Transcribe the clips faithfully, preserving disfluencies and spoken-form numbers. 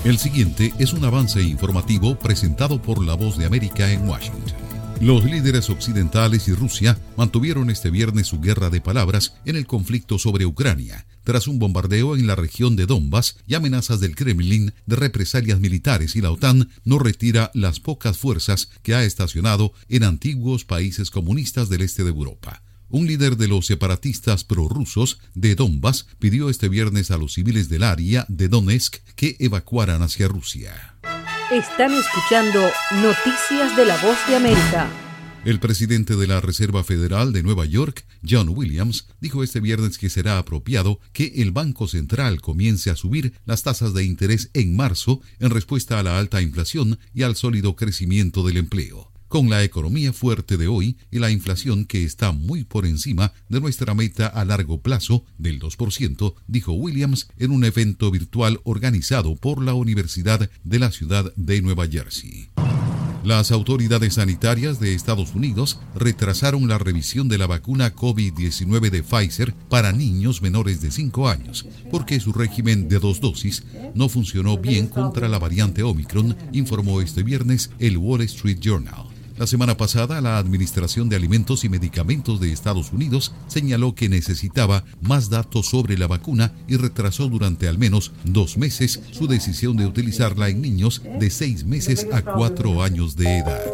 El siguiente es un avance informativo presentado por La Voz de América en Washington. Los líderes occidentales y Rusia mantuvieron este viernes su guerra de palabras en el conflicto sobre Ucrania, tras un bombardeo en la región de Donbass y amenazas del Kremlin de represalias militares, y la OTAN no retira las pocas fuerzas que ha estacionado en antiguos países comunistas del este de Europa. Un líder de los separatistas prorrusos de Donbass pidió este viernes a los civiles del área de Donetsk que evacuaran hacia Rusia. Están escuchando Noticias de La Voz de América. El presidente de la Reserva Federal de Nueva York, John Williams, dijo este viernes que será apropiado que el Banco Central comience a subir las tasas de interés en marzo en respuesta a la alta inflación y al sólido crecimiento del empleo. Con la economía fuerte de hoy y la inflación que está muy por encima de nuestra meta a largo plazo del dos por ciento, dijo Williams en un evento virtual organizado por la Universidad de la Ciudad de Nueva Jersey. Las autoridades sanitarias de Estados Unidos retrasaron la revisión de la vacuna COVID diecinueve de Pfizer para niños menores de cinco años, porque su régimen de dos dosis no funcionó bien contra la variante Omicron, informó este viernes el Wall Street Journal. La semana pasada, la Administración de Alimentos y Medicamentos de Estados Unidos señaló que necesitaba más datos sobre la vacuna y retrasó durante al menos dos meses su decisión de utilizarla en niños de seis meses a cuatro años de edad.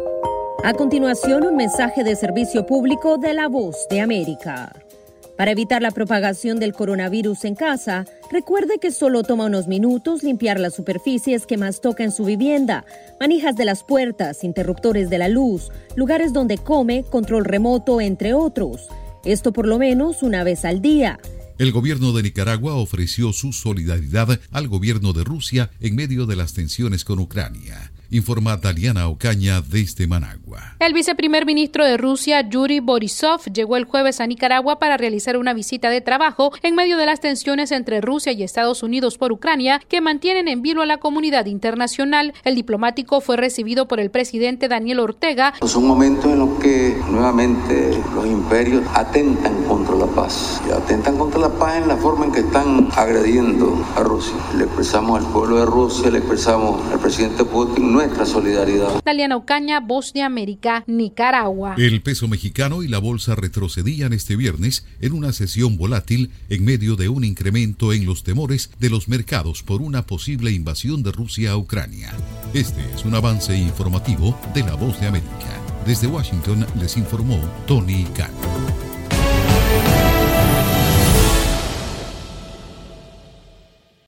A continuación, un mensaje de servicio público de La Voz de América. Para evitar la propagación del coronavirus en casa, recuerde que solo toma unos minutos limpiar las superficies que más toca en su vivienda, manijas de las puertas, interruptores de la luz, lugares donde come, control remoto, entre otros. Esto por lo menos una vez al día. El gobierno de Nicaragua ofreció su solidaridad al gobierno de Rusia en medio de las tensiones con Ucrania. Informa Daliana Ocaña desde Managua. El viceprimer ministro de Rusia, Yuri Borisov, llegó el jueves a Nicaragua para realizar una visita de trabajo en medio de las tensiones entre Rusia y Estados Unidos por Ucrania, que mantienen en vilo a la comunidad internacional. El diplomático fue recibido por el presidente Daniel Ortega. Es un momento en el que nuevamente los imperios atentan contra la paz. Y atentan contra la paz en la forma en que están agrediendo a Rusia. Le expresamos al pueblo de Rusia, le expresamos al presidente Putin nuestra solidaridad. Daliana Ocaña, Voz de América, Nicaragua. El peso mexicano y la bolsa retrocedían este viernes en una sesión volátil en medio de un incremento en los temores de los mercados por una posible invasión de Rusia a Ucrania. Este es un avance informativo de La Voz de América. Desde Washington les informó Tony Cano.